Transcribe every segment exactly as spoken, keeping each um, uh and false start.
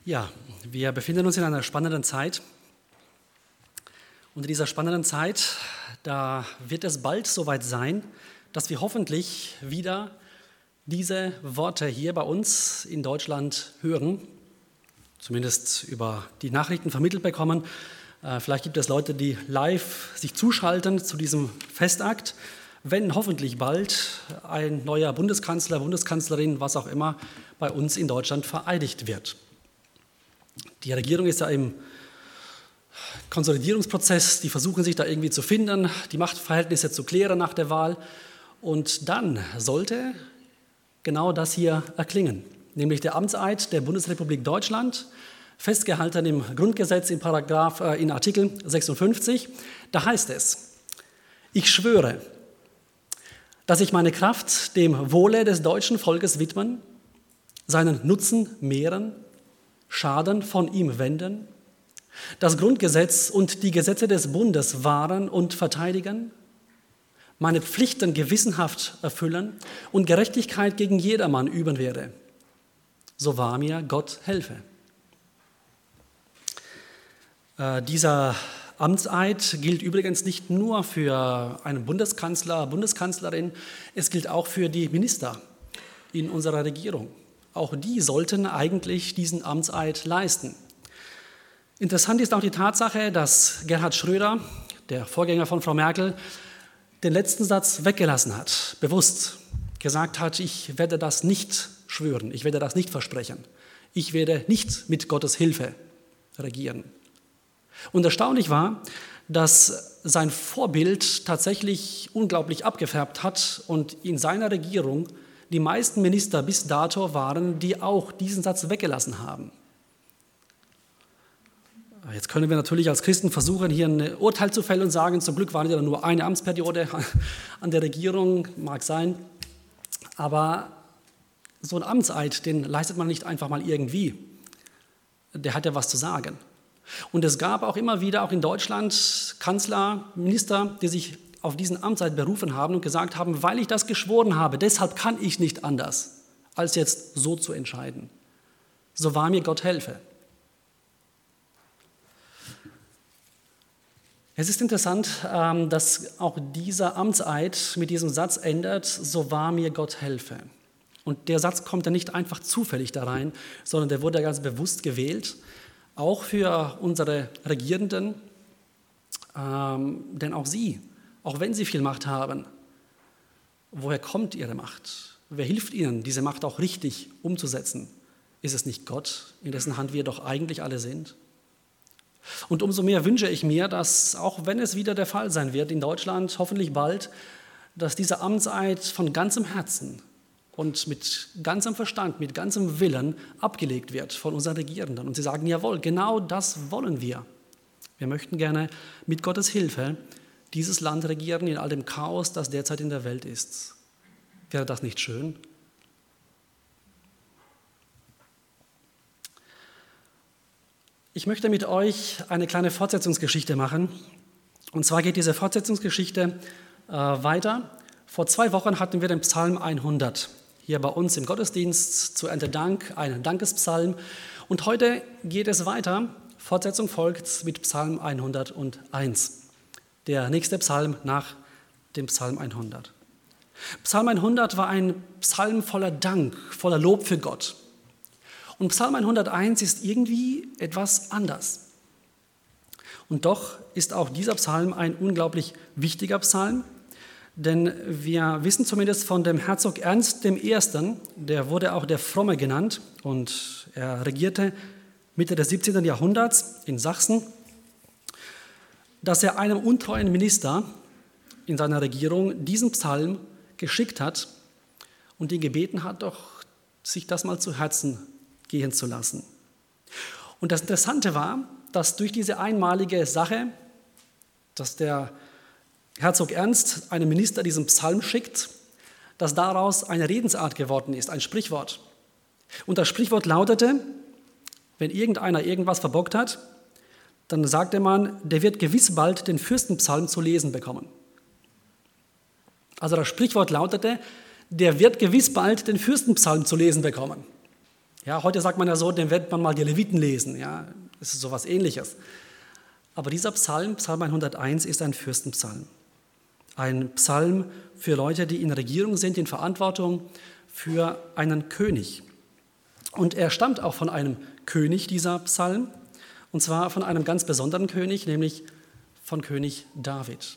Ja, wir befinden uns in einer spannenden Zeit. Und in dieser spannenden Zeit, da wird es bald soweit sein, dass wir hoffentlich wieder diese Worte hier bei uns in Deutschland hören, zumindest über die Nachrichten vermittelt bekommen. Vielleicht gibt es Leute, die live sich zuschalten zu diesem Festakt, wenn hoffentlich bald ein neuer Bundeskanzler, Bundeskanzlerin, was auch immer, bei uns in Deutschland vereidigt wird. Die Regierung ist ja im Konsolidierungsprozess, die versuchen sich da irgendwie zu finden, die Machtverhältnisse zu klären nach der Wahl. Und dann sollte genau das hier erklingen, nämlich der Amtseid der Bundesrepublik Deutschland, festgehalten im Grundgesetz in, Paragraph, äh, in Artikel sechsundfünfzig. Da heißt es: Ich schwöre, dass ich meine Kraft dem Wohle des deutschen Volkes widmen, seinen Nutzen mehren, Schaden von ihm wenden, das Grundgesetz und die Gesetze des Bundes wahren und verteidigen, meine Pflichten gewissenhaft erfüllen und Gerechtigkeit gegen jedermann üben werde. So wahr mir Gott helfe. Äh, dieser Amtseid gilt übrigens nicht nur für einen Bundeskanzler, Bundeskanzlerin, es gilt auch für die Minister in unserer Regierung. Auch die sollten eigentlich diesen Amtseid leisten. Interessant ist auch die Tatsache, dass Gerhard Schröder, der Vorgänger von Frau Merkel, den letzten Satz weggelassen hat, bewusst gesagt hat, ich werde das nicht schwören, ich werde das nicht versprechen, ich werde nicht mit Gottes Hilfe regieren. Und erstaunlich war, dass sein Vorbild tatsächlich unglaublich abgefärbt hat und in seiner Regierung die meisten Minister bis dato waren, die auch diesen Satz weggelassen haben. Jetzt können wir natürlich als Christen versuchen, hier ein Urteil zu fällen und sagen, zum Glück waren ja nur eine Amtsperiode an der Regierung, mag sein. Aber so ein Amtseid, den leistet man nicht einfach mal irgendwie. Der hat ja was zu sagen. Und es gab auch immer wieder, auch in Deutschland, Kanzler, Minister, die sich auf diesen Amtseid berufen haben und gesagt haben, weil ich das geschworen habe, deshalb kann ich nicht anders, als jetzt so zu entscheiden. So wahr mir Gott helfe. Es ist interessant, dass auch dieser Amtseid mit diesem Satz endet, so wahr mir Gott helfe. Und der Satz kommt ja nicht einfach zufällig da rein, sondern der wurde ganz bewusst gewählt, auch für unsere Regierenden, ähm, denn auch sie, auch wenn sie viel Macht haben, woher kommt ihre Macht? Wer hilft ihnen, diese Macht auch richtig umzusetzen? Ist es nicht Gott, in dessen Hand wir doch eigentlich alle sind? Und umso mehr wünsche ich mir, dass, auch wenn es wieder der Fall sein wird in Deutschland, hoffentlich bald, dass dieser Amtseid von ganzem Herzen und mit ganzem Verstand, mit ganzem Willen abgelegt wird von unseren Regierenden. Und sie sagen, jawohl, genau das wollen wir. Wir möchten gerne mit Gottes Hilfe dieses Land regieren in all dem Chaos, das derzeit in der Welt ist. Wäre das nicht schön? Ich möchte mit euch eine kleine Fortsetzungsgeschichte machen. Und zwar geht diese Fortsetzungsgeschichte äh, weiter. Vor zwei Wochen hatten wir den Psalm hundert hier bei uns im Gottesdienst zu Erntedank, ein Dankespsalm. Und heute geht es weiter. Fortsetzung folgt mit Psalm hunderteins. Der nächste Psalm nach dem Psalm hundert. Psalm hundert war ein Psalm voller Dank, voller Lob für Gott. Und Psalm hunderteins ist irgendwie etwas anders. Und doch ist auch dieser Psalm ein unglaublich wichtiger Psalm, denn wir wissen zumindest von dem Herzog Ernst der Erste., der wurde auch der Fromme genannt und er regierte Mitte des siebzehnten. Jahrhunderts in Sachsen, dass er einem untreuen Minister in seiner Regierung diesen Psalm geschickt hat und ihn gebeten hat, doch sich das mal zu Herzen gehen zu lassen. Und das Interessante war, dass durch diese einmalige Sache, dass der Herzog Ernst einem Minister diesen Psalm schickt, dass daraus eine Redensart geworden ist, ein Sprichwort. Und das Sprichwort lautete, wenn irgendeiner irgendwas verbockt hat, dann sagte man, der wird gewiss bald den Fürstenpsalm zu lesen bekommen. Also das Sprichwort lautete, der wird gewiss bald den Fürstenpsalm zu lesen bekommen. Ja, heute sagt man ja so, den wird man mal die Leviten lesen. Ja, das ist so was Ähnliches. Aber dieser Psalm, Psalm hunderteins, ist ein Fürstenpsalm. Ein Psalm für Leute, die in Regierung sind, in Verantwortung für einen König. Und er stammt auch von einem König, dieser Psalm, und zwar von einem ganz besonderen König, nämlich von König David.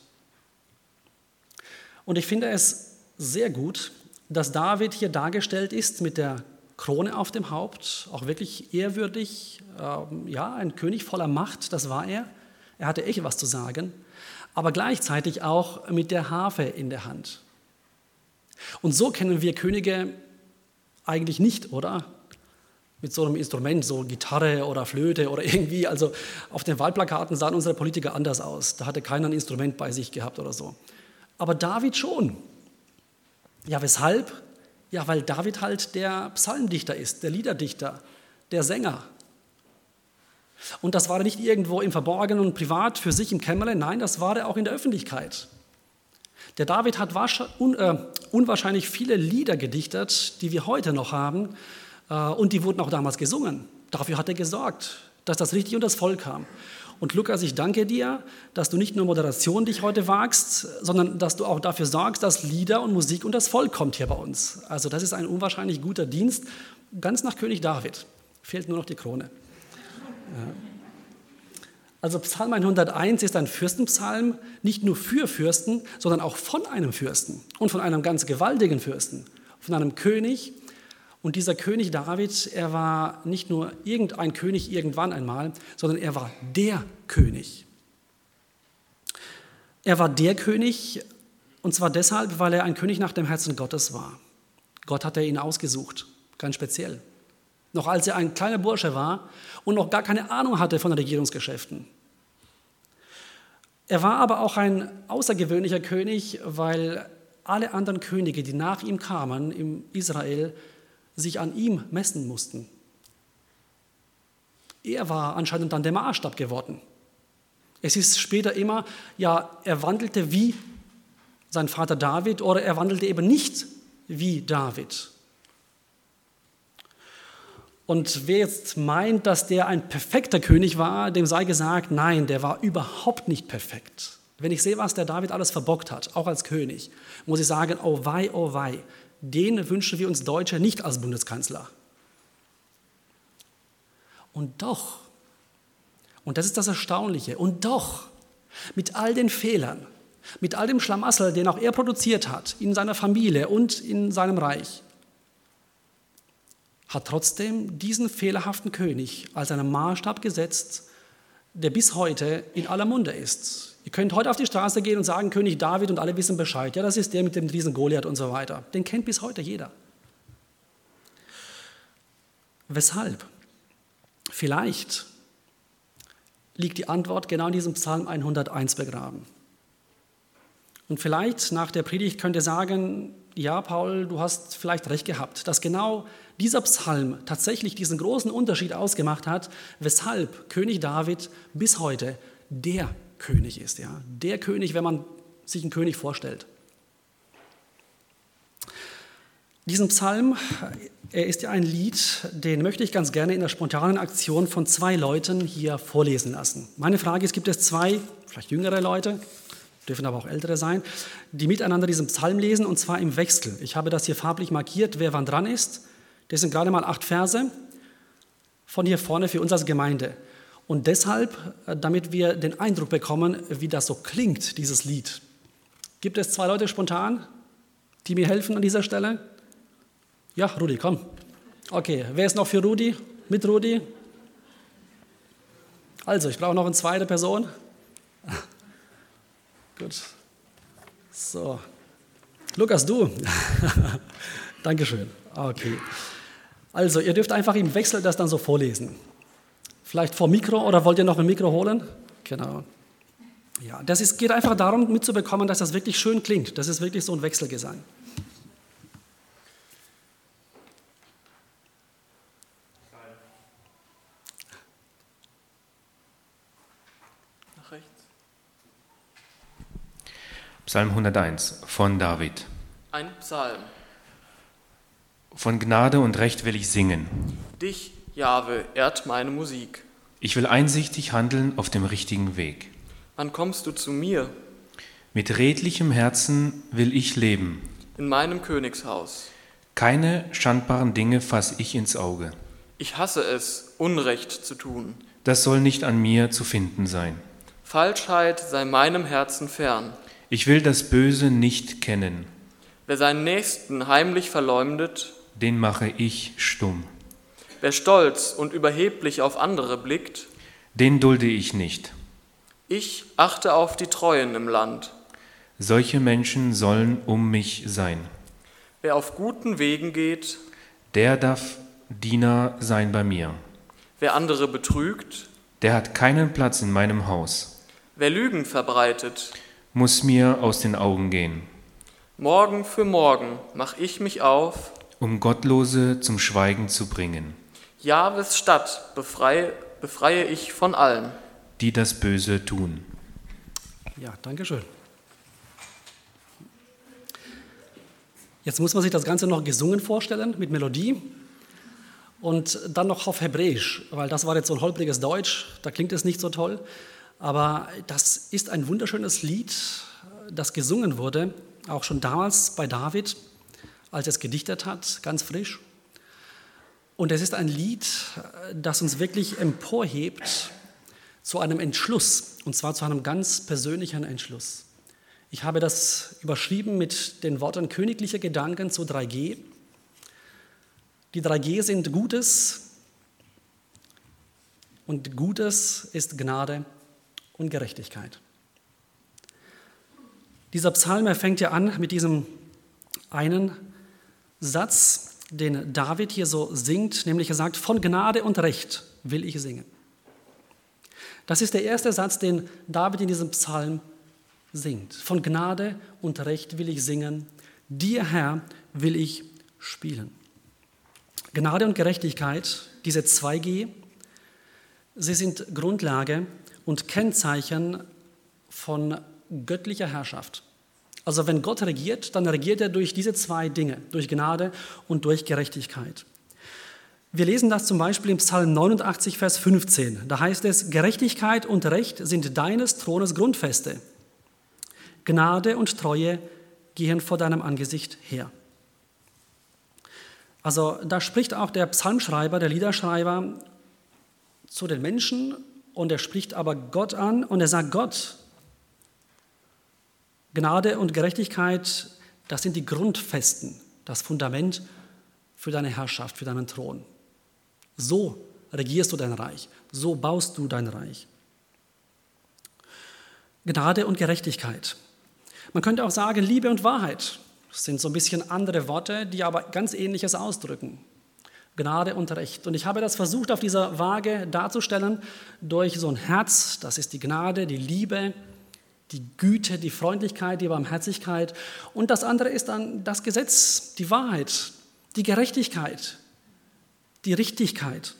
Und ich finde es sehr gut, dass David hier dargestellt ist mit der Krone auf dem Haupt, auch wirklich ehrwürdig, äh, ja, ein König voller Macht, das war er. Er hatte echt was zu sagen, aber gleichzeitig auch mit der Harfe in der Hand. Und so kennen wir Könige eigentlich nicht, oder? Mit so einem Instrument, so Gitarre oder Flöte oder irgendwie. Also auf den Wahlplakaten sahen unsere Politiker anders aus. Da hatte keiner ein Instrument bei sich gehabt oder so. Aber David schon. Ja, weshalb? Ja, weil David halt der Psalmdichter ist, der Liederdichter, der Sänger. Und das war er nicht irgendwo im Verborgenen und privat für sich im Kämmerlein, nein, das war er auch in der Öffentlichkeit. Der David hat unwahrscheinlich viele Lieder gedichtet, die wir heute noch haben, und die wurden auch damals gesungen. Dafür hat er gesorgt, dass das richtig unter das Volk kam. Und Lukas, ich danke dir, dass du nicht nur Moderation dich heute wagst, sondern dass du auch dafür sorgst, dass Lieder und Musik unter das Volk kommt hier bei uns. Also das ist ein unwahrscheinlich guter Dienst, ganz nach König David. Fehlt nur noch die Krone. Also Psalm hunderteins ist ein Fürstenpsalm, nicht nur für Fürsten, sondern auch von einem Fürsten und von einem ganz gewaltigen Fürsten, von einem König. Und dieser König David, er war nicht nur irgendein König irgendwann einmal, sondern er war der König. Er war der König, und zwar deshalb, weil er ein König nach dem Herzen Gottes war. Gott hatte ihn ausgesucht, ganz speziell. Noch als er ein kleiner Bursche war und noch gar keine Ahnung hatte von Regierungsgeschäften. Er war aber auch ein außergewöhnlicher König, weil alle anderen Könige, die nach ihm kamen in Israel, sich an ihm messen mussten. Er war anscheinend dann der Maßstab geworden. Es ist später immer, ja, er wandelte wie sein Vater David oder er wandelte eben nicht wie David. Und wer jetzt meint, dass der ein perfekter König war, dem sei gesagt, nein, der war überhaupt nicht perfekt. Wenn ich sehe, was der David alles verbockt hat, auch als König, muss ich sagen, oh wei, oh wei, den wünschen wir uns Deutsche nicht als Bundeskanzler. Und doch, und das ist das Erstaunliche, und doch, mit all den Fehlern, mit all dem Schlamassel, den auch er produziert hat, in seiner Familie und in seinem Reich, hat trotzdem diesen fehlerhaften König als einen Maßstab gesetzt, der bis heute in aller Munde ist. Ihr könnt heute auf die Straße gehen und sagen, König David, und alle wissen Bescheid. Ja, das ist der mit dem Riesen Goliath und so weiter. Den kennt bis heute jeder. Weshalb? Vielleicht liegt die Antwort genau in diesem Psalm hunderteins begraben. Und vielleicht nach der Predigt könnt ihr sagen, ja, Paul, du hast vielleicht recht gehabt, dass genau dieser Psalm tatsächlich diesen großen Unterschied ausgemacht hat, weshalb König David bis heute der König ist. Ja? Der König, wenn man sich einen König vorstellt. Diesen Psalm, er ist ja ein Lied, den möchte ich ganz gerne in der spontanen Aktion von zwei Leuten hier vorlesen lassen. Meine Frage ist, gibt es zwei, vielleicht jüngere Leute, dürfen aber auch ältere sein, die miteinander diesen Psalm lesen, und zwar im Wechsel. Ich habe das hier farblich markiert, wer wann dran ist. Das sind gerade mal acht Verse von hier vorne für uns als Gemeinde. Und deshalb, damit wir den Eindruck bekommen, wie das so klingt, dieses Lied. Gibt es zwei Leute spontan, die mir helfen an dieser Stelle? Ja, Rudi, komm. Okay, wer ist noch für Rudi? Mit Rudi? Also, ich brauche noch eine zweite Person. Gut. So. Lukas, du. Dankeschön. Okay. Also, ihr dürft einfach im Wechsel das dann so vorlesen. Vielleicht vor Mikro, oder wollt ihr noch ein Mikro holen? Genau. Ja, das ist, geht einfach darum, mitzubekommen, dass das wirklich schön klingt. Das ist wirklich so ein Wechselgesang. Nach rechts. Psalm hunderteins von David. Ein Psalm. Von Gnade und Recht will ich singen. Dich, Jahwe, ehrt meine Musik. Ich will einsichtig handeln auf dem richtigen Weg. Wann kommst du zu mir? Mit redlichem Herzen will ich leben. In meinem Königshaus. Keine schandbaren Dinge fass ich ins Auge. Ich hasse es, Unrecht zu tun. Das soll nicht an mir zu finden sein. Falschheit sei meinem Herzen fern. Ich will das Böse nicht kennen. Wer seinen Nächsten heimlich verleumdet, Den mache ich stumm. wer stolz und überheblich auf andere blickt, Den dulde ich nicht. ich achte auf die Treuen im Land. Solche Menschen sollen um mich sein. Wer auf guten Wegen geht, Der darf Diener sein bei mir. wer andere betrügt, Der hat keinen Platz in meinem Haus. wer Lügen verbreitet, Muss mir aus den Augen gehen. morgen für morgen mach ich mich auf, Um Gottlose zum Schweigen zu bringen, Jahwes Stadt befreie, befreie ich von allen. die das Böse tun. Ja, danke schön. Jetzt muss man sich das Ganze noch gesungen vorstellen mit Melodie und dann noch auf Hebräisch, weil das war jetzt so ein holpriges Deutsch, da klingt es nicht so toll. Aber das ist ein wunderschönes Lied, das gesungen wurde, auch schon damals bei David, als er es gedichtet hat, ganz frisch. Und es ist ein Lied, das uns wirklich emporhebt zu einem Entschluss, und zwar zu einem ganz persönlichen Entschluss. Ich habe das überschrieben mit den Worten königliche Gedanken zu drei G. Die drei G sind Gutes, und Gutes ist Gnade und Gerechtigkeit. Dieser Psalm, er fängt ja an mit diesem einen Satz, den David hier so singt, nämlich er sagt, von Gnade und Recht will ich singen. Das ist der erste Satz, den David in diesem Psalm singt. Von Gnade und Recht will ich singen, dir, Herr, will ich spielen. Gnade und Gerechtigkeit, diese zwei G, sie sind Grundlage und Kennzeichen von göttlicher Herrschaft. Also wenn Gott regiert, dann regiert er durch diese zwei Dinge, durch Gnade und durch Gerechtigkeit. Wir lesen das zum Beispiel im Psalm neunundachtzig, Vers fünfzehn. Da heißt es, Gerechtigkeit und Recht sind deines Thrones Grundfeste. Gnade und Treue gehen vor deinem Angesicht her. Also da spricht auch der Psalmschreiber, der Liederschreiber zu den Menschen und er spricht aber Gott an und er sagt, Gott, Gnade und Gerechtigkeit, das sind die Grundfesten, das Fundament für deine Herrschaft, für deinen Thron. So regierst du dein Reich, so baust du dein Reich. Gnade und Gerechtigkeit. Man könnte auch sagen, Liebe und Wahrheit. Das sind so ein bisschen andere Worte, die aber ganz Ähnliches ausdrücken. Gnade und Recht. Und ich habe das versucht, auf dieser Waage darzustellen, durch so ein Herz, das ist die Gnade, die Liebe, die Güte, die Freundlichkeit, die Barmherzigkeit. Und das andere ist dann das Gesetz, die Wahrheit, die Gerechtigkeit, die Richtigkeit.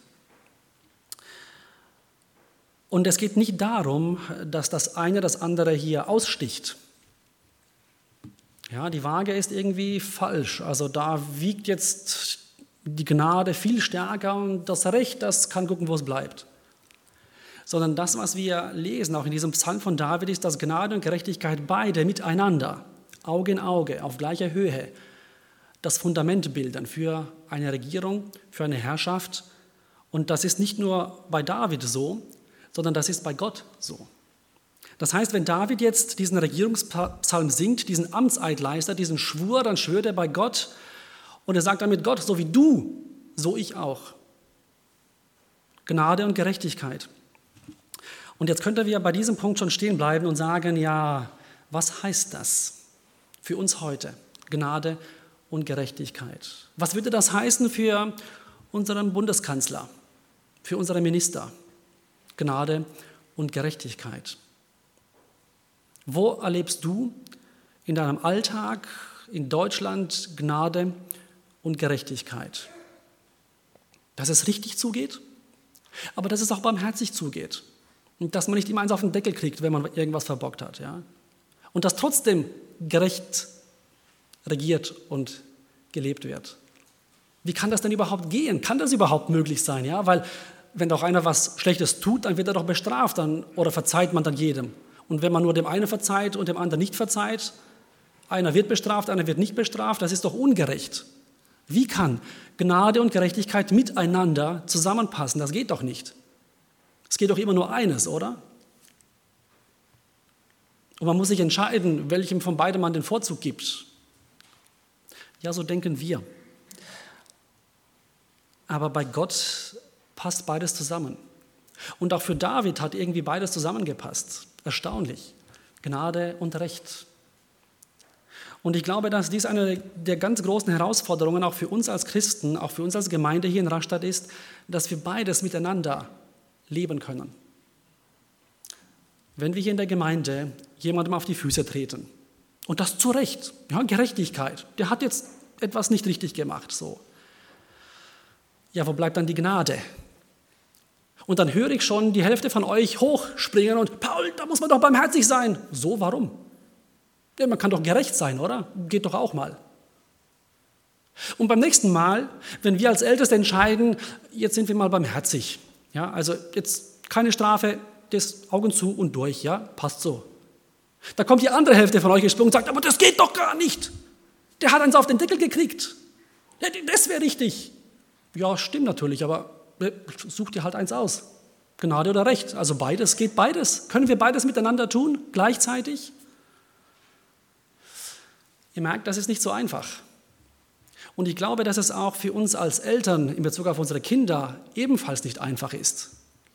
Und es geht nicht darum, dass das eine das andere hier aussticht. Ja, die Waage ist irgendwie falsch. Also da wiegt jetzt die Gnade viel stärker und das Recht, das kann gucken, wo es bleibt. Sondern das, was wir lesen, auch in diesem Psalm von David, ist, dass Gnade und Gerechtigkeit beide miteinander, Auge in Auge, auf gleicher Höhe, das Fundament bilden für eine Regierung, für eine Herrschaft. Und das ist nicht nur bei David so, sondern das ist bei Gott so. Das heißt, wenn David jetzt diesen Regierungspsalm singt, diesen Amtseid leistet, diesen Schwur, dann schwört er bei Gott und er sagt damit, Gott, so wie du, so ich auch. Gnade und Gerechtigkeit. Und jetzt könnten wir bei diesem Punkt schon stehen bleiben und sagen, ja, was heißt das für uns heute? Gnade und Gerechtigkeit. Was würde das heißen für unseren Bundeskanzler, für unsere Minister? Gnade und Gerechtigkeit. Wo erlebst du in deinem Alltag in Deutschland Gnade und Gerechtigkeit? Dass es richtig zugeht, aber dass es auch barmherzig zugeht. Und dass man nicht immer eins auf den Deckel kriegt, wenn man irgendwas verbockt hat. Ja? Und dass trotzdem gerecht regiert und gelebt wird. Wie kann das denn überhaupt gehen? Kann das überhaupt möglich sein? Ja, weil wenn doch einer was Schlechtes tut, dann wird er doch bestraft dann, oder verzeiht man dann jedem. Und wenn man nur dem einen verzeiht und dem anderen nicht verzeiht, einer wird bestraft, einer wird nicht bestraft, das ist doch ungerecht. Wie kann Gnade und Gerechtigkeit miteinander zusammenpassen? Das geht doch nicht. Es geht doch immer nur eines, oder? Und man muss sich entscheiden, welchem von beidem man den Vorzug gibt. Ja, so denken wir. Aber bei Gott passt beides zusammen. Und auch für David hat irgendwie beides zusammengepasst. Erstaunlich. Gnade und Recht. Und ich glaube, dass dies eine der ganz großen Herausforderungen auch für uns als Christen, auch für uns als Gemeinde hier in Rastatt ist, dass wir beides miteinander leben können. Wenn wir hier in der Gemeinde jemandem auf die Füße treten, und das zu Recht, ja, Gerechtigkeit, der hat jetzt etwas nicht richtig gemacht, so. Ja, wo bleibt dann die Gnade? Und dann höre ich schon die Hälfte von euch hochspringen und Paul, da muss man doch barmherzig sein. So, warum? Ja, man kann doch gerecht sein, oder? Geht doch auch mal. Und beim nächsten Mal, wenn wir als Älteste entscheiden, jetzt sind wir mal barmherzig. Ja, also jetzt keine Strafe, das Augen zu und durch, ja, passt so. Da kommt die andere Hälfte von euch gesprungen und sagt, aber das geht doch gar nicht. Der hat eins auf den Deckel gekriegt. Ja, das wäre richtig. Ja, stimmt natürlich, aber such dir halt eins aus. Gnade oder Recht. Also beides geht beides. Können wir beides miteinander tun, gleichzeitig? Ihr merkt, das ist nicht so einfach. Und ich glaube, dass es auch für uns als Eltern in Bezug auf unsere Kinder ebenfalls nicht einfach ist.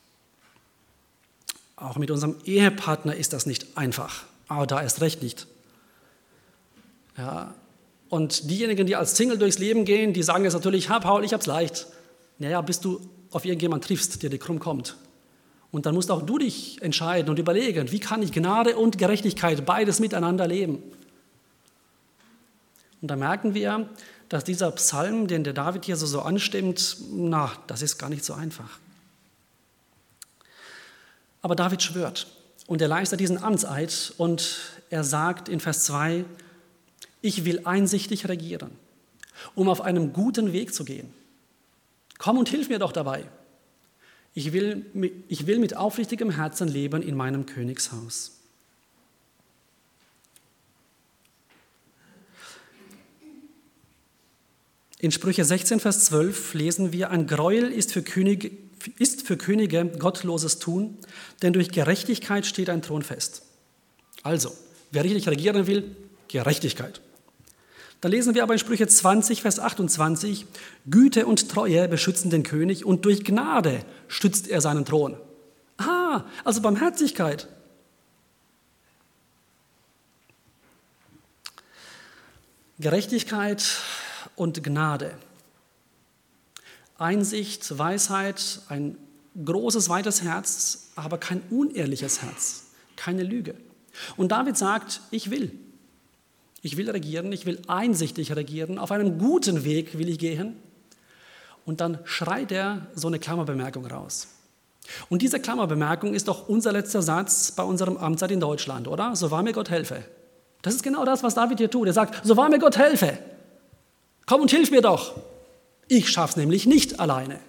Auch mit unserem Ehepartner ist das nicht einfach, aber da erst recht nicht. Ja. Und diejenigen, die als Single durchs Leben gehen, die sagen jetzt natürlich, ha Paul, ich hab's leicht. Naja, bis du auf irgendjemanden triffst, der dir krumm kommt. Und dann musst auch du dich entscheiden und überlegen, wie kann ich Gnade und Gerechtigkeit beides miteinander leben. Und da merken wir, dass dieser Psalm, den der David hier so, so anstimmt, na, das ist gar nicht so einfach. Aber David schwört und er leistet diesen Amtseid und er sagt in Vers zwei, ich will einsichtig regieren, um auf einem guten Weg zu gehen. Komm und hilf mir doch dabei. Ich will, ich will mit aufrichtigem Herzen leben in meinem Königshaus. In Sprüche sechzehn, Vers zwölf lesen wir, ein Gräuel ist für Könige, ist für Könige gottloses Tun, denn durch Gerechtigkeit steht ein Thron fest. Also, wer richtig regieren will, Gerechtigkeit. Dann lesen wir aber in Sprüche zwanzig, Vers achtundzwanzig, Güte und Treue beschützen den König und durch Gnade stützt er seinen Thron. Ah, also Barmherzigkeit. Gerechtigkeit und Gnade. Einsicht, Weisheit, ein großes, weites Herz, aber kein unehrliches Herz, keine Lüge. Und David sagt, ich will. Ich will regieren, ich will einsichtig regieren, auf einem guten Weg will ich gehen. Und dann schreit er so eine Klammerbemerkung raus. Und diese Klammerbemerkung ist doch unser letzter Satz bei unserem Amtszeit in Deutschland, oder? So wahr mir Gott helfe. Das ist genau das, was David hier tut. Er sagt, so wahr mir Gott helfe. Komm und hilf mir doch. Ich schaff's nämlich nicht alleine.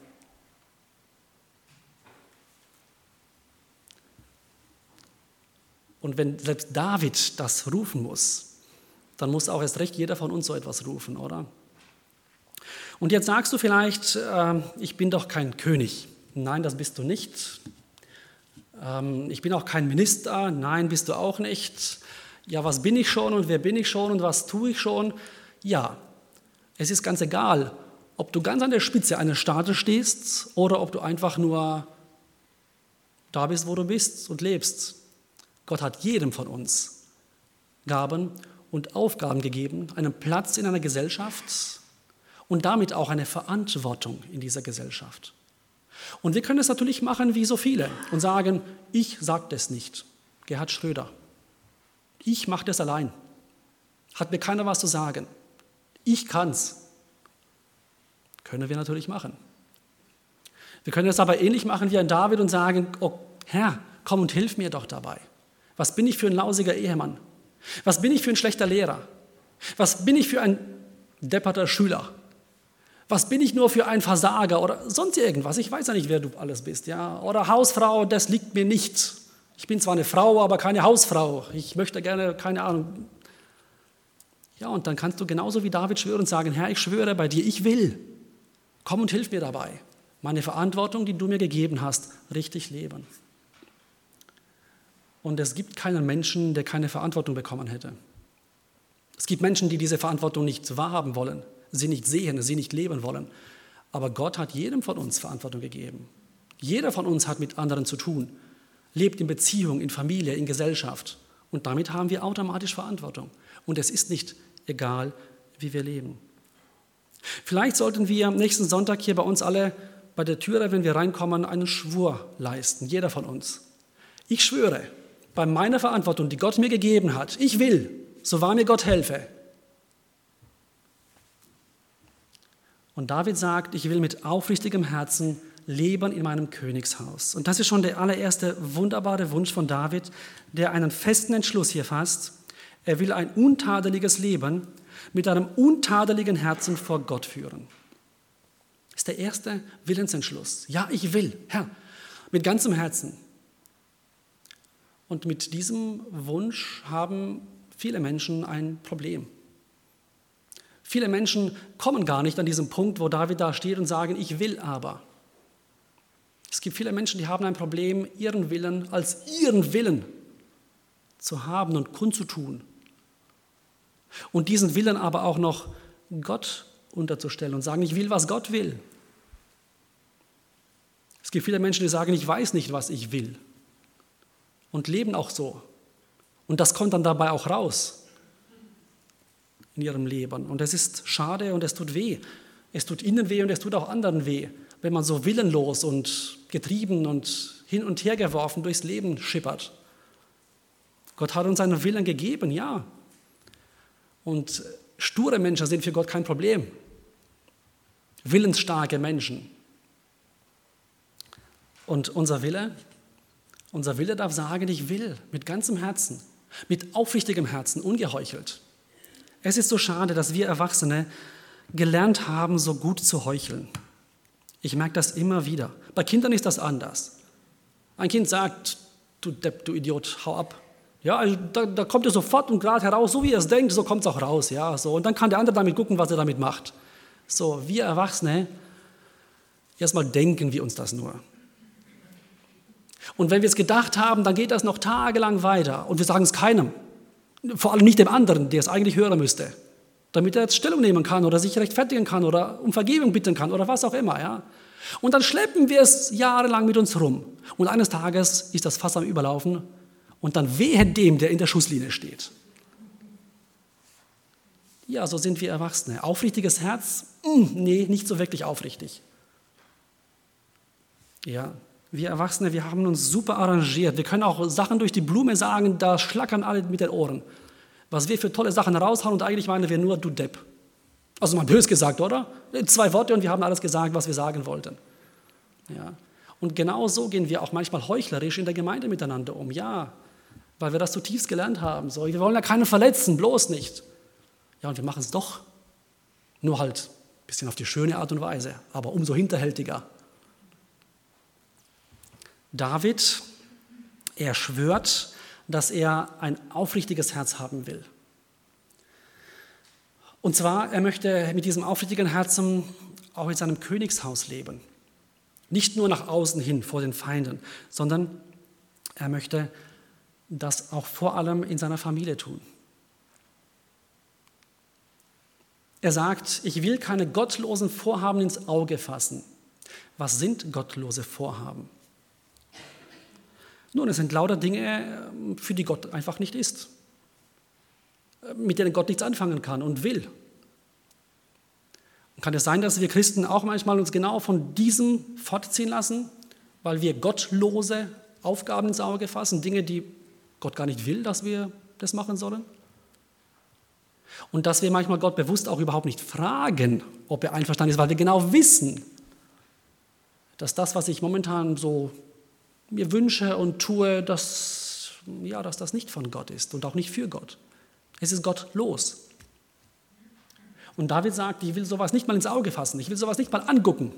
Und wenn selbst David das rufen muss, dann muss auch erst recht jeder von uns so etwas rufen, oder? Und jetzt sagst du vielleicht, äh, ich bin doch kein König. Nein, das bist du nicht. Ähm, ich bin auch kein Minister. Nein, bist du auch nicht. Ja, was bin ich schon und wer bin ich schon und was tue ich schon? Ja, es ist ganz egal, ob du ganz an der Spitze eines Staates stehst oder ob du einfach nur da bist, wo du bist und lebst. Gott hat jedem von uns Gaben und Aufgaben gegeben, einen Platz in einer Gesellschaft und damit auch eine Verantwortung in dieser Gesellschaft. Und wir können es natürlich machen wie so viele und sagen, ich sage das nicht. Gerhard Schröder, ich mache das allein. Hat mir keiner was zu sagen. Ich kann's. Können wir natürlich machen. Wir können es aber ähnlich machen wie ein David und sagen, oh Herr, komm und hilf mir doch dabei. Was bin ich für ein lausiger Ehemann? Was bin ich für ein schlechter Lehrer? Was bin ich für ein depperter Schüler? Was bin ich nur für ein Versager oder sonst irgendwas? Ich weiß ja nicht, wer du alles bist. Ja? Oder Hausfrau, das liegt mir nicht. Ich bin zwar eine Frau, aber keine Hausfrau. Ich möchte gerne, keine Ahnung. Ja, und dann kannst du genauso wie David schwören und sagen, Herr, ich schwöre bei dir, ich will. Komm und hilf mir dabei. Meine Verantwortung, die du mir gegeben hast, richtig leben. Und es gibt keinen Menschen, der keine Verantwortung bekommen hätte. Es gibt Menschen, die diese Verantwortung nicht wahrhaben wollen, sie nicht sehen, sie nicht leben wollen. Aber Gott hat jedem von uns Verantwortung gegeben. Jeder von uns hat mit anderen zu tun, lebt in Beziehung, in Familie, in Gesellschaft. Und damit haben wir automatisch Verantwortung. Und es ist nicht egal, wie wir leben. Vielleicht sollten wir am nächsten Sonntag hier bei uns alle bei der Türe, wenn wir reinkommen, einen Schwur leisten, jeder von uns. Ich schwöre, bei meiner Verantwortung, die Gott mir gegeben hat, ich will, so wahr mir Gott helfe. Und David sagt, ich will mit aufrichtigem Herzen leben in meinem Königshaus. Und das ist schon der allererste wunderbare Wunsch von David, der einen festen Entschluss hier fasst. Er will ein untadeliges Leben mit einem untadeligen Herzen vor Gott führen. Das ist der erste Willensentschluss. Ja, ich will, Herr, mit ganzem Herzen. Und mit diesem Wunsch haben viele Menschen ein Problem. Viele Menschen kommen gar nicht an diesen Punkt, wo David da steht und sagen, ich will aber. Es gibt viele Menschen, die haben ein Problem, ihren Willen als ihren Willen zu haben und kundzutun. Und diesen Willen aber auch noch Gott unterzustellen und sagen, ich will, was Gott will. Es gibt viele Menschen, die sagen, ich weiß nicht, was ich will. Und leben auch so. Und das kommt dann dabei auch raus in ihrem Leben. Und es ist schade und es tut weh. Es tut ihnen weh und es tut auch anderen weh, wenn man so willenlos und getrieben und hin und her geworfen durchs Leben schippert. Gott hat uns seinen Willen gegeben, ja. Und sture Menschen sind für Gott kein Problem. Willensstarke Menschen. Und unser Wille, unser Wille darf sagen, ich will mit ganzem Herzen, mit aufrichtigem Herzen, ungeheuchelt. Es ist so schade, dass wir Erwachsene gelernt haben, so gut zu heucheln. Ich merke das immer wieder. Bei Kindern ist das anders. Ein Kind sagt, du Depp, du Idiot, hau ab. Ja, also da, da kommt er sofort und gerade heraus, so wie er es denkt, so kommt es auch raus. Ja, so. Und dann kann der andere damit gucken, was er damit macht. So, wir Erwachsene, erstmal denken wir uns das nur. Und wenn wir es gedacht haben, dann geht das noch tagelang weiter. Und wir sagen es keinem. Vor allem nicht dem anderen, der es eigentlich hören müsste. Damit er jetzt Stellung nehmen kann oder sich rechtfertigen kann oder um Vergebung bitten kann oder was auch immer. Ja? Und dann schleppen wir es jahrelang mit uns rum. Und eines Tages ist das Fass am Überlaufen und dann wehe dem, der in der Schusslinie steht. Ja, so sind wir Erwachsene. Aufrichtiges Herz? Hm, nee, nicht so wirklich aufrichtig. Ja, wir Erwachsene, wir haben uns super arrangiert. Wir können auch Sachen durch die Blume sagen, da schlackern alle mit den Ohren. Was wir für tolle Sachen raushauen und eigentlich meinen wir nur, du Depp. Also mal böse gesagt, oder? Zwei Worte und wir haben alles gesagt, was wir sagen wollten. Ja. Und genau so gehen wir auch manchmal heuchlerisch in der Gemeinde miteinander um. Ja, weil wir das zutiefst gelernt haben. So, wir wollen ja keinen verletzen, bloß nicht. Ja, und wir machen es doch. Nur halt ein bisschen auf die schöne Art und Weise, aber umso hinterhältiger. David, er schwört, dass er ein aufrichtiges Herz haben will. Und zwar, er möchte mit diesem aufrichtigen Herzen auch in seinem Königshaus leben. Nicht nur nach außen hin vor den Feinden, sondern er möchte das auch vor allem in seiner Familie tun. Er sagt, ich will keine gottlosen Vorhaben ins Auge fassen. Was sind gottlose Vorhaben? Nun, es sind lauter Dinge, für die Gott einfach nicht ist, mit denen Gott nichts anfangen kann und will. Und kann es sein, dass wir Christen auch manchmal uns genau von diesem fortziehen lassen, weil wir gottlose Aufgaben ins Auge fassen, Dinge, die Gott gar nicht will, dass wir das machen sollen? Und dass wir manchmal Gott bewusst auch überhaupt nicht fragen, ob er einverstanden ist, weil wir genau wissen, dass das, was ich momentan so mir wünsche und tue, dass, ja, dass das nicht von Gott ist und auch nicht für Gott. Es ist gottlos. Und David sagt, ich will sowas nicht mal ins Auge fassen, ich will sowas nicht mal angucken.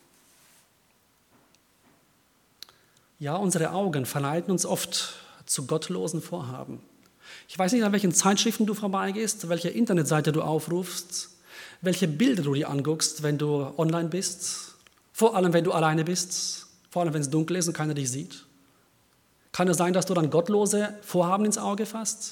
Ja, unsere Augen verleiten uns oft zu gottlosen Vorhaben. Ich weiß nicht, an welchen Zeitschriften du vorbeigehst, welche Internetseite du aufrufst, welche Bilder du dir anguckst, wenn du online bist, vor allem wenn du alleine bist, vor allem wenn es dunkel ist und keiner dich sieht. Kann es sein, dass du dann gottlose Vorhaben ins Auge fasst?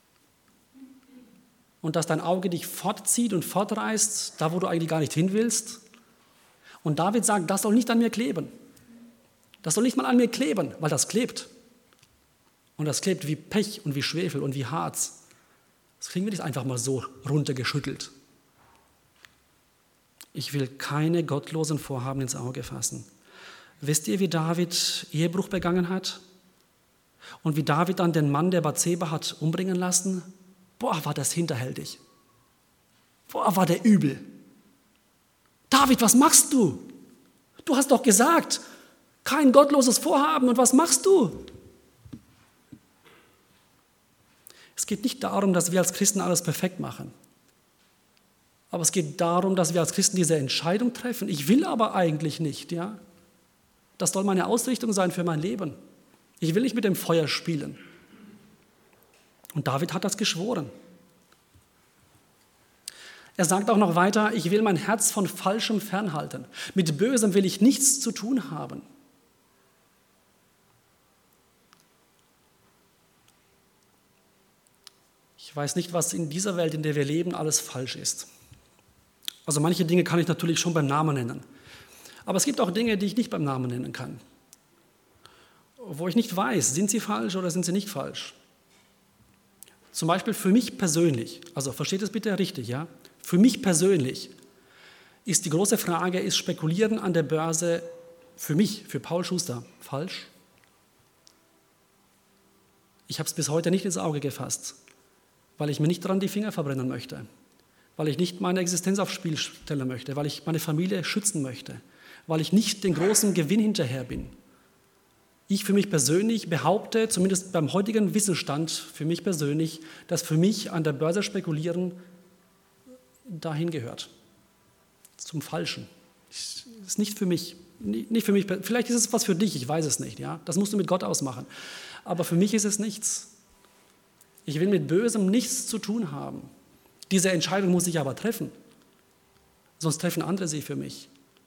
Und dass dein Auge dich fortzieht und fortreißt, da wo du eigentlich gar nicht hin willst? Und David sagt, das soll nicht an mir kleben. Das soll nicht mal an mir kleben, weil das klebt. Und das klebt wie Pech und wie Schwefel und wie Harz. Das kriegen wir nicht einfach mal so runtergeschüttelt. Ich will keine gottlosen Vorhaben ins Auge fassen. Wisst ihr, wie David Ehebruch begangen hat? Und wie David dann den Mann der Bathseba hat umbringen lassen? Boah, war das hinterhältig. Boah, war der übel. David, was machst du? Du hast doch gesagt, kein gottloses Vorhaben. Und was machst du? Es geht nicht darum, dass wir als Christen alles perfekt machen. Aber es geht darum, dass wir als Christen diese Entscheidung treffen. Ich will aber eigentlich nicht, ja. Das soll meine Ausrichtung sein für mein Leben. Ich will nicht mit dem Feuer spielen. Und David hat das geschworen. Er sagt auch noch weiter, ich will mein Herz von Falschem fernhalten. Mit Bösem will ich nichts zu tun haben. Ich weiß nicht, was in dieser Welt, in der wir leben, alles falsch ist. Also manche Dinge kann ich natürlich schon beim Namen nennen. Aber es gibt auch Dinge, die ich nicht beim Namen nennen kann. Wo ich nicht weiß, sind sie falsch oder sind sie nicht falsch. Zum Beispiel für mich persönlich, also versteht es bitte richtig, ja? Für mich persönlich ist die große Frage, ist Spekulieren an der Börse für mich, für Paul Schuster, falsch? Ich habe es bis heute nicht ins Auge gefasst, weil ich mir nicht daran die Finger verbrennen möchte, weil ich nicht meine Existenz aufs Spiel stellen möchte, weil ich meine Familie schützen möchte, weil ich nicht den großen Gewinn hinterher bin. Ich für mich persönlich behaupte, zumindest beim heutigen Wissensstand für mich persönlich, dass für mich an der Börse spekulieren dahin gehört, zum Falschen. Das ist nicht für mich, nicht für mich. Vielleicht ist es was für dich, ich weiß es nicht. Ja? Das musst du mit Gott ausmachen. Aber für mich ist es nichts. Ich will mit Bösem nichts zu tun haben. Diese Entscheidung muss ich aber treffen, sonst treffen andere sie für mich.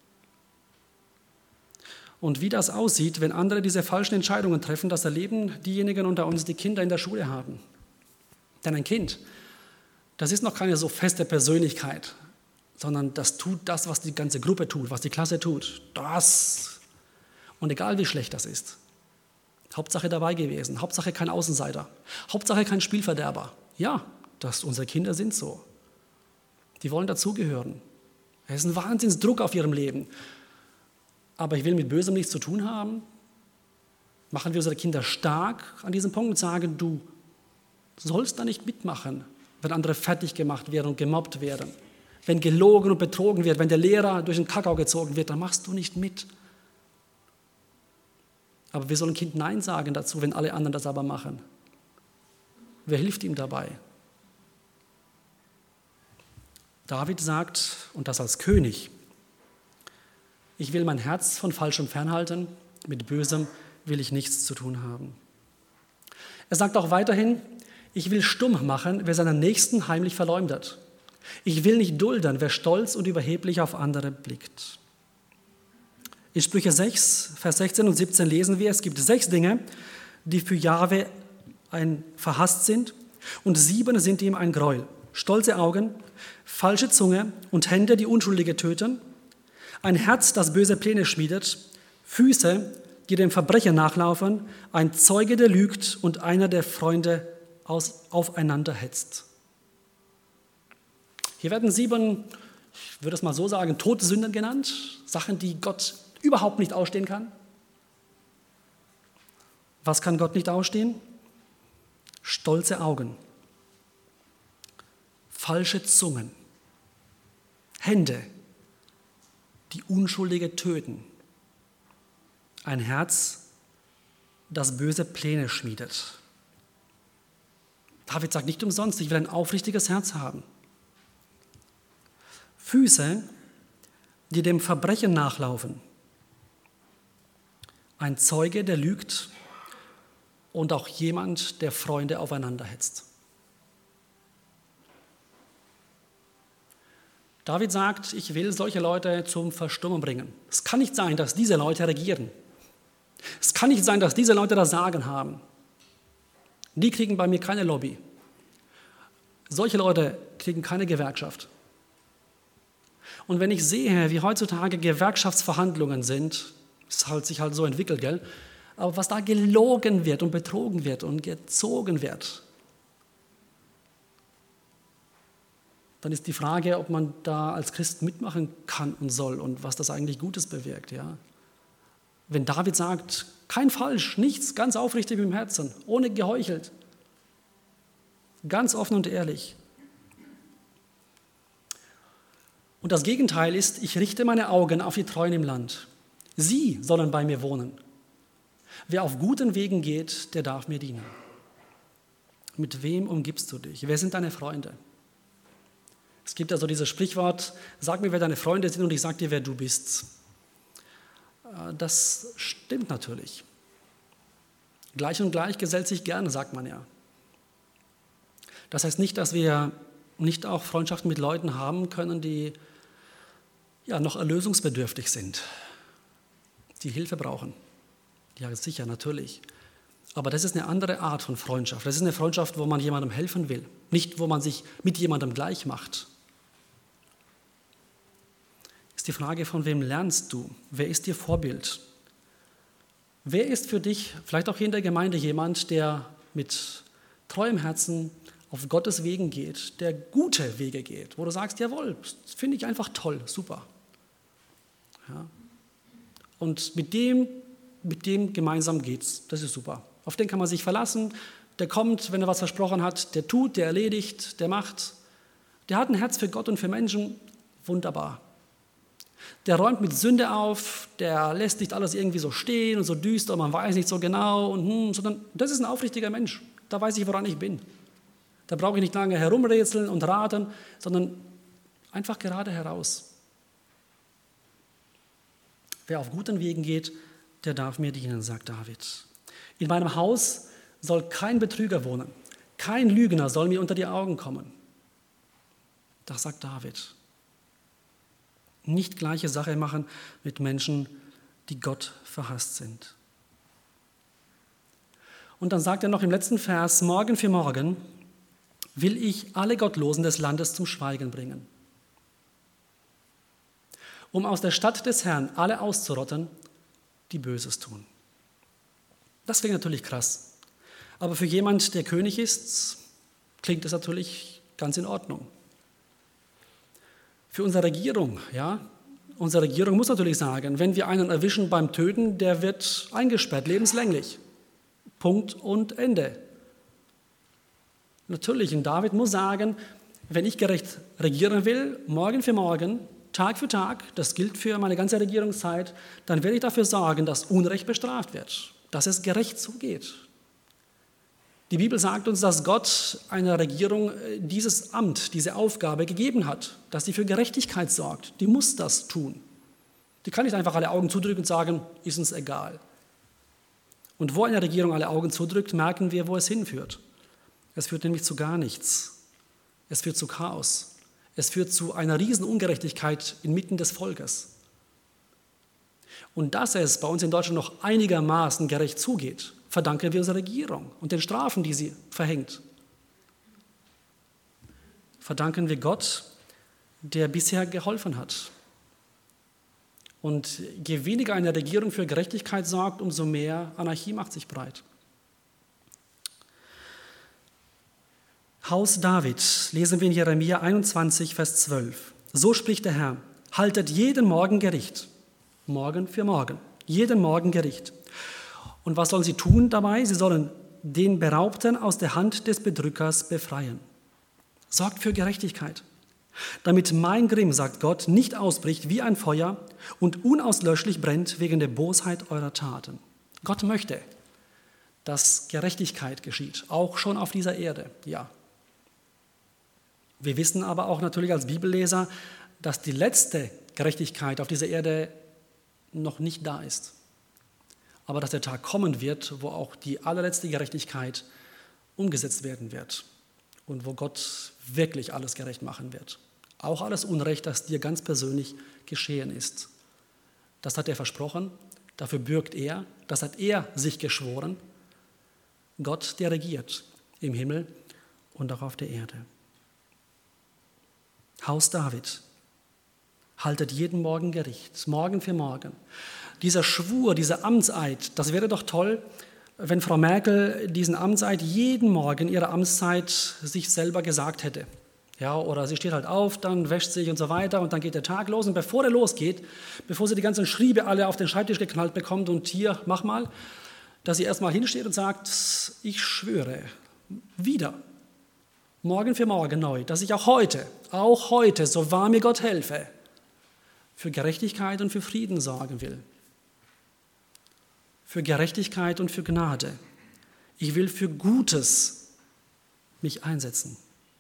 Und wie das aussieht, wenn andere diese falschen Entscheidungen treffen, das erleben diejenigen unter uns, die Kinder in der Schule haben. Denn ein Kind, das ist noch keine so feste Persönlichkeit, sondern das tut das, was die ganze Gruppe tut, was die Klasse tut. Das. Und egal wie schlecht das ist. Hauptsache dabei gewesen, Hauptsache kein Außenseiter, Hauptsache kein Spielverderber. Ja, das, unsere Kinder sind so. Die wollen dazugehören. Es ist ein Wahnsinnsdruck auf ihrem Leben. Aber ich will mit Bösem nichts zu tun haben. Machen wir unsere Kinder stark an diesem Punkt und sagen, du sollst da nicht mitmachen, wenn andere fertig gemacht werden und gemobbt werden. Wenn gelogen und betrogen wird, wenn der Lehrer durch den Kakao gezogen wird, dann machst du nicht mit. Aber wir sollen ein Kind Nein sagen dazu, wenn alle anderen das aber machen. Wer hilft ihm dabei? David sagt, und das als König, ich will mein Herz von Falschem fernhalten, mit Bösem will ich nichts zu tun haben. Er sagt auch weiterhin, ich will stumm machen, wer seinen Nächsten heimlich verleumdet. Ich will nicht dulden, wer stolz und überheblich auf andere blickt. In Sprüche sechs, Vers sechzehn und siebzehn lesen wir, es gibt sechs Dinge, die für Jahwe ein verhasst sind, und sieben sind ihm ein Gräuel. Stolze Augen, falsche Zunge und Hände, die Unschuldige töten, ein Herz, das böse Pläne schmiedet, Füße, die dem Verbrechen nachlaufen, ein Zeuge, der lügt und einer, der Freunde aus, aufeinander hetzt. Hier werden sieben, ich würde es mal so sagen, Todsünden genannt, Sachen, die Gott überhaupt nicht ausstehen kann. Was kann Gott nicht ausstehen? Stolze Augen, falsche Zungen, Hände, die Unschuldige töten, ein Herz, das böse Pläne schmiedet. David sagt nicht umsonst, ich will ein aufrichtiges Herz haben. Füße, die dem Verbrechen nachlaufen. Ein Zeuge, der lügt und auch jemand, der Freunde aufeinander hetzt. David sagt, ich will solche Leute zum Verstummen bringen. Es kann nicht sein, dass diese Leute regieren. Es kann nicht sein, dass diese Leute das Sagen haben. Die kriegen bei mir keine Lobby. Solche Leute kriegen keine Gewerkschaft. Und wenn ich sehe, wie heutzutage Gewerkschaftsverhandlungen sind, es hat sich halt so entwickelt, gell? Aber was da gelogen wird und betrogen wird und gezogen wird, dann ist die Frage, ob man da als Christ mitmachen kann und soll und was das eigentlich Gutes bewirkt. Ja? Wenn David sagt, kein Falsch, nichts, ganz aufrichtig im Herzen, ohne geheuchelt, ganz offen und ehrlich. Und das Gegenteil ist, ich richte meine Augen auf die Treuen im Land. Sie sollen bei mir wohnen. Wer auf guten Wegen geht, der darf mir dienen. Mit wem umgibst du dich? Wer sind deine Freunde? Es gibt also dieses Sprichwort, sag mir, wer deine Freunde sind und ich sag dir, wer du bist. Das stimmt natürlich. Gleich und gleich gesellt sich gerne, sagt man ja. Das heißt nicht, dass wir nicht auch Freundschaften mit Leuten haben können, die ja noch erlösungsbedürftig sind, die Hilfe brauchen. Ja, sicher, natürlich. Aber das ist eine andere Art von Freundschaft. Das ist eine Freundschaft, wo man jemandem helfen will, nicht wo man sich mit jemandem gleich macht. Ist die Frage, von wem lernst du? Wer ist dir Vorbild? Wer ist für dich, vielleicht auch hier in der Gemeinde, jemand, der mit treuem Herzen auf Gottes Wegen geht, der gute Wege geht, wo du sagst, jawohl, das finde ich einfach toll, super. Ja. Und mit dem, mit dem gemeinsam geht's, das ist super. Auf den kann man sich verlassen, der kommt, wenn er was versprochen hat, der tut, der erledigt, der macht. Der hat ein Herz für Gott und für Menschen, wunderbar. Der räumt mit Sünde auf, der lässt nicht alles irgendwie so stehen und so düster und man weiß nicht so genau, und hm, sondern das ist ein aufrichtiger Mensch. Da weiß ich, woran ich bin. Da brauche ich nicht lange herumrätseln und raten, sondern einfach gerade heraus. Wer auf guten Wegen geht, der darf mir dienen, sagt David. In meinem Haus soll kein Betrüger wohnen, kein Lügner soll mir unter die Augen kommen. Das sagt David. Nicht gleiche Sache machen mit Menschen, die Gott verhasst sind. Und dann sagt er noch im letzten Vers, morgen für morgen will ich alle Gottlosen des Landes zum Schweigen bringen, um aus der Stadt des Herrn alle auszurotten, die Böses tun. Das klingt natürlich krass, aber für jemand, der König ist, klingt es natürlich ganz in Ordnung. Für unsere Regierung, ja, unsere Regierung muss natürlich sagen, wenn wir einen erwischen beim Töten, der wird eingesperrt, lebenslänglich. Punkt und Ende. Natürlich, und David muss sagen, wenn ich gerecht regieren will, morgen für morgen, Tag für Tag, das gilt für meine ganze Regierungszeit, dann werde ich dafür sorgen, dass Unrecht bestraft wird, dass es gerecht zugeht. Die Bibel sagt uns, dass Gott einer Regierung dieses Amt, diese Aufgabe gegeben hat, dass sie für Gerechtigkeit sorgt. Die muss das tun. Die kann nicht einfach alle Augen zudrücken und sagen, ist uns egal. Und wo eine Regierung alle Augen zudrückt, merken wir, wo es hinführt. Es führt nämlich zu gar nichts. Es führt zu Chaos. Es führt zu einer riesen Ungerechtigkeit inmitten des Volkes. Und dass es bei uns in Deutschland noch einigermaßen gerecht zugeht, verdanken wir unserer Regierung und den Strafen, die sie verhängt. Verdanken wir Gott, der bisher geholfen hat. Und je weniger eine Regierung für Gerechtigkeit sorgt, umso mehr Anarchie macht sich breit. Haus David, lesen wir in Jeremia einundzwanzig, Vers zwölf. So spricht der Herr, haltet jeden Morgen Gericht, morgen für morgen, jeden Morgen Gericht. Und was sollen sie tun dabei? Sie sollen den Beraubten aus der Hand des Bedrückers befreien. Sorgt für Gerechtigkeit, damit mein Grimm, sagt Gott, nicht ausbricht wie ein Feuer und unauslöschlich brennt wegen der Bosheit eurer Taten. Gott möchte, dass Gerechtigkeit geschieht, auch schon auf dieser Erde, ja. Wir wissen aber auch natürlich als Bibelleser, dass die letzte Gerechtigkeit auf dieser Erde noch nicht da ist. Aber dass der Tag kommen wird, wo auch die allerletzte Gerechtigkeit umgesetzt werden wird und wo Gott wirklich alles gerecht machen wird. Auch alles Unrecht, das dir ganz persönlich geschehen ist. Das hat er versprochen, dafür bürgt er, das hat er sich geschworen. Gott, der regiert im Himmel und auch auf der Erde. Haus David haltet jeden Morgen Gericht, Morgen für Morgen. Dieser Schwur, dieser Amtseid, das wäre doch toll, wenn Frau Merkel diesen Amtseid jeden Morgen ihrer Amtszeit sich selber gesagt hätte. Ja, oder sie steht halt auf, dann wäscht sich und so weiter und dann geht der Tag los. Und bevor er losgeht, bevor sie die ganzen Schriebe alle auf den Schreibtisch geknallt bekommt und hier, mach mal, dass sie erstmal hinsteht und sagt, ich schwöre, wieder, morgen für morgen neu, dass ich auch heute, auch heute, so wahr mir Gott helfe, für Gerechtigkeit und für Frieden sorgen will. Für Gerechtigkeit und für Gnade. Ich will für Gutes mich einsetzen,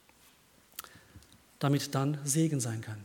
damit dann Segen sein kann.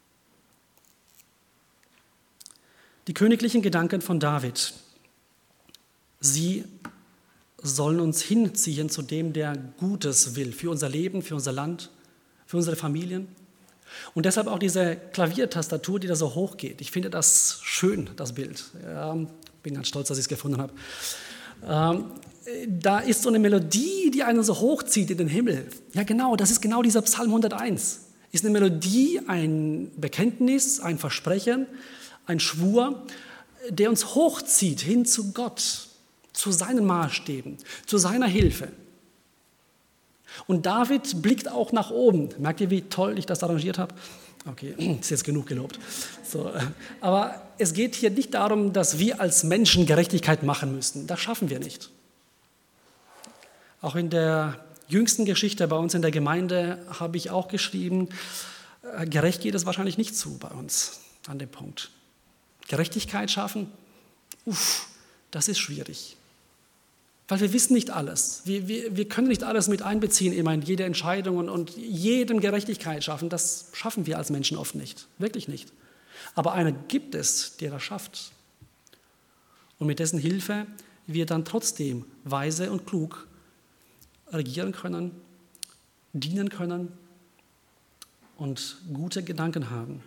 Die königlichen Gedanken von David, sie sollen uns hinziehen zu dem, der Gutes will, für unser Leben, für unser Land, für unsere Familien. Und deshalb auch diese Klaviertastatur, die da so hoch geht. Ich finde das schön, das Bild. Ja, bin ganz stolz, dass ich es gefunden habe. Ähm, da ist so eine Melodie, die einen so hochzieht in den Himmel. Ja genau, das ist genau dieser Psalm hunderteins. Ist eine Melodie, ein Bekenntnis, ein Versprechen, ein Schwur, der uns hochzieht hin zu Gott, zu seinen Maßstäben, zu seiner Hilfe. Und David blickt auch nach oben. Merkt ihr, wie toll ich das arrangiert habe? Okay, ist jetzt genug gelobt. So, aber es geht hier nicht darum, dass wir als Menschen Gerechtigkeit machen müssen. Das schaffen wir nicht. Auch in der jüngsten Geschichte bei uns in der Gemeinde habe ich auch geschrieben, gerecht geht es wahrscheinlich nicht zu bei uns an dem Punkt. Gerechtigkeit schaffen, uff, das ist schwierig. Weil wir wissen nicht alles. Wir, wir, wir können nicht alles mit einbeziehen, immer in jede Entscheidung und, und jedem Gerechtigkeit schaffen. Das schaffen wir als Menschen oft nicht, wirklich nicht. Aber einer gibt es, der das schafft. Und mit dessen Hilfe wir dann trotzdem weise und klug regieren können, dienen können und gute Gedanken haben.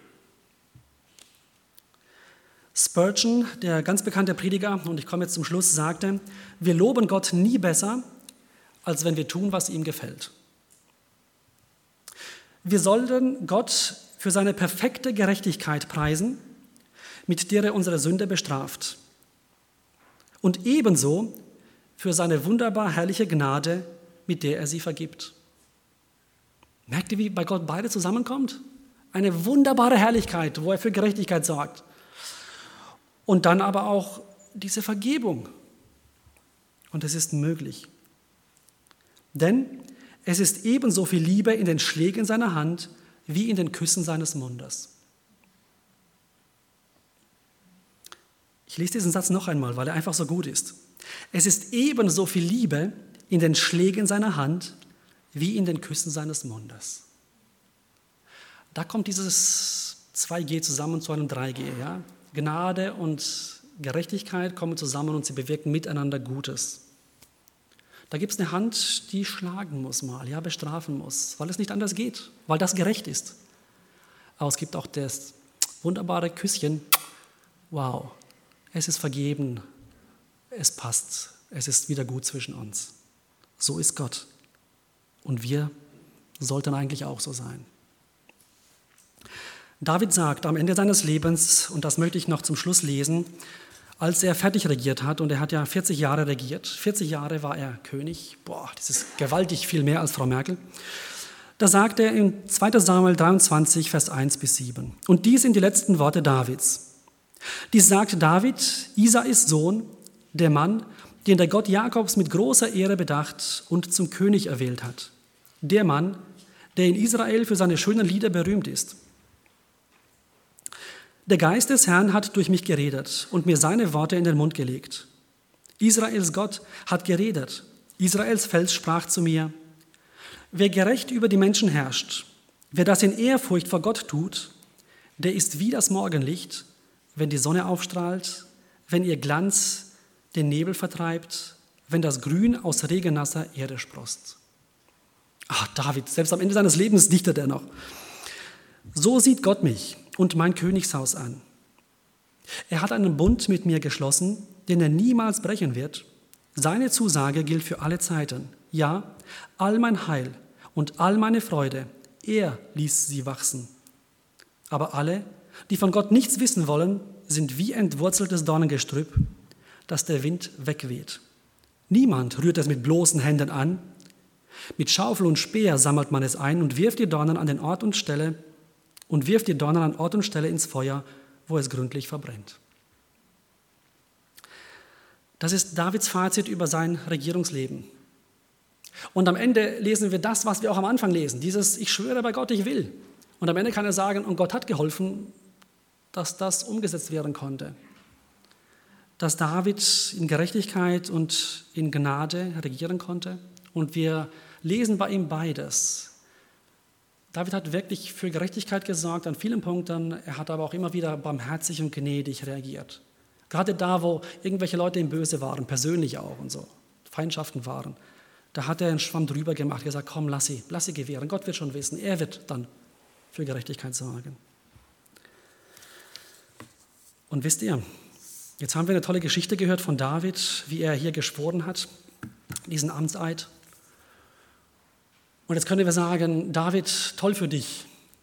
Spurgeon, der ganz bekannte Prediger, und ich komme jetzt zum Schluss, sagte, wir loben Gott nie besser, als wenn wir tun, was ihm gefällt. Wir sollten Gott für seine perfekte Gerechtigkeit preisen, mit der er unsere Sünde bestraft. Und ebenso für seine wunderbar herrliche Gnade, mit der er sie vergibt. Merkt ihr, wie bei Gott beide zusammenkommt? Eine wunderbare Herrlichkeit, wo er für Gerechtigkeit sorgt. Und dann aber auch diese Vergebung. Und es ist möglich. Denn es ist ebenso viel Liebe in den Schlägen seiner Hand wie in den Küssen seines Mundes. Ich lese diesen Satz noch einmal, weil er einfach so gut ist. Es ist ebenso viel Liebe in den Schlägen seiner Hand wie in den Küssen seines Mundes. Da kommt dieses zwei G zusammen zu einem drei G, ja? Gnade und Gerechtigkeit kommen zusammen und sie bewirken miteinander Gutes. Da gibt es eine Hand, die schlagen muss mal, ja, bestrafen muss, weil es nicht anders geht, weil das gerecht ist. Aber es gibt auch das wunderbare Küsschen. Wow, es ist vergeben, es passt, es ist wieder gut zwischen uns. So ist Gott. Und wir sollten eigentlich auch so sein. David sagt am Ende seines Lebens, und das möchte ich noch zum Schluss lesen, als er fertig regiert hat, und er hat ja vierzig Jahre regiert, vierzig Jahre war er König, boah, das ist gewaltig viel mehr als Frau Merkel, da sagt er in zweiter Samuel dreiundzwanzig, Vers eins bis sieben, und dies sind die letzten Worte Davids. Dies sagt David, Isais Sohn, der Mann, den der Gott Jakobs mit großer Ehre bedacht und zum König erwählt hat. Der Mann, der in Israel für seine schönen Lieder berühmt ist. Der Geist des Herrn hat durch mich geredet und mir seine Worte in den Mund gelegt. Israels Gott hat geredet. Israels Fels sprach zu mir, wer gerecht über die Menschen herrscht, wer das in Ehrfurcht vor Gott tut, Der ist wie das Morgenlicht, wenn die Sonne aufstrahlt, wenn ihr Glanz den Nebel vertreibt, wenn das Grün aus regennasser Erde sproßt. Ach, David, selbst am Ende seines Lebens dichtet er noch. So sieht Gott mich und mein Königshaus an. Er hat einen Bund mit mir geschlossen, den er niemals brechen wird. Seine Zusage gilt für alle Zeiten. Ja, all mein Heil und all meine Freude, er ließ sie wachsen. Aber alle, die von Gott nichts wissen wollen, sind wie entwurzeltes Dornengestrüpp, das der Wind wegweht. Niemand rührt es mit bloßen Händen an. Mit Schaufel und Speer sammelt man es ein und wirft die Dornen an den Ort und Stelle und wirft die Dornen an Ort und Stelle ins Feuer, wo es gründlich verbrennt. Das ist Davids Fazit über sein Regierungsleben. Und am Ende lesen wir das, was wir auch am Anfang lesen, dieses Ich schwöre bei Gott, ich will. Und am Ende kann er sagen, und Gott hat geholfen, dass das umgesetzt werden konnte. Dass David in Gerechtigkeit und in Gnade regieren konnte. Und wir lesen bei ihm beides. David hat wirklich für Gerechtigkeit gesorgt an vielen Punkten. Er hat aber auch immer wieder barmherzig und gnädig reagiert. Gerade da, wo irgendwelche Leute ihm böse waren, persönlich auch und so, Feindschaften waren, da hat er einen Schwamm drüber gemacht, gesagt, komm, lass sie, lass sie gewähren. Gott wird schon wissen, er wird dann für Gerechtigkeit sorgen. Und wisst ihr, jetzt haben wir eine tolle Geschichte gehört von David, wie er hier geschworen hat, diesen Amtseid. Und jetzt können wir sagen, David, toll für dich.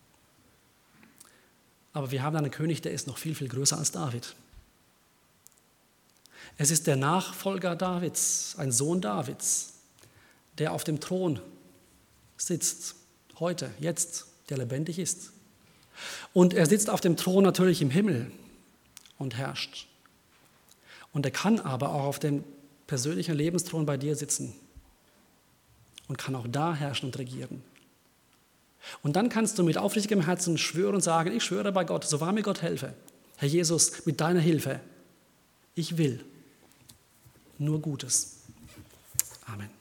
Aber wir haben einen König, der ist noch viel, viel größer als David. Es ist der Nachfolger Davids, ein Sohn Davids, der auf dem Thron sitzt, heute, jetzt, der lebendig ist. Und er sitzt auf dem Thron natürlich im Himmel und herrscht. Und er kann aber auch auf dem persönlichen Lebensthron bei dir sitzen und kann auch da herrschen und regieren. Und dann kannst du mit aufrichtigem Herzen schwören und sagen, ich schwöre bei Gott, so wahr mir Gott helfe. Herr Jesus, mit deiner Hilfe, ich will nur Gutes. Amen.